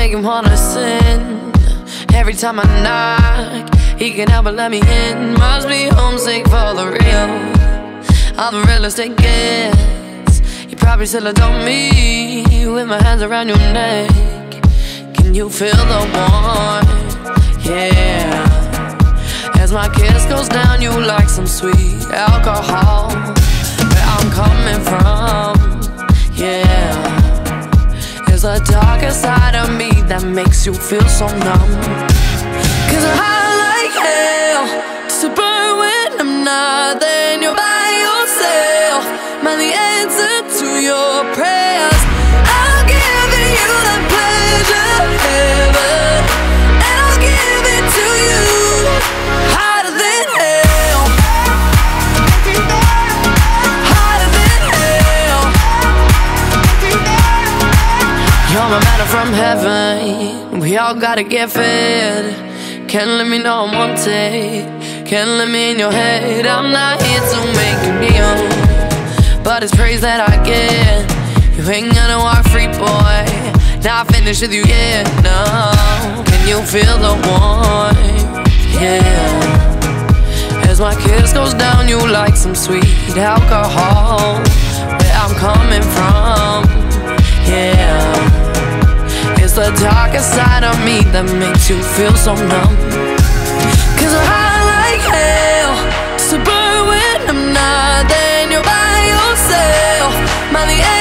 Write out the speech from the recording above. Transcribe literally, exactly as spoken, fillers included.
make him wanna sin. Every time I knock, he can help but let me in. Must be homesick for the real. I'm the realest it gets. You probably still adore me with my hands around your neck. Can you feel the warmth? Yeah. As my kiss goes down, you like some sweet alcohol. Where I'm coming from, yeah. There's a darker side of me that makes you feel so numb. Cause I'm high like hell, just to burn when I'm not. Then you're by yourself, man, the answer to your prayers. I'll give you that pleasure ever, and I'll give it to you hotter than hell, hotter than hell. You're my manna from heaven, we all gotta get fed. Can't let me know I'm wanted, can't let me in your head. I'm not here to make you kneel, but it's praise that I get. You ain't gonna walk free, boy, not finished with you yet, no. Can you feel the warmth? Yeah. As my kiss goes down, you like some sweet alcohol. Where I'm coming from, yeah. It's the darker side of me that makes you feel so numb. Cause I'm high like hell, just to burn when I'm not. Then you're by yourself, man, the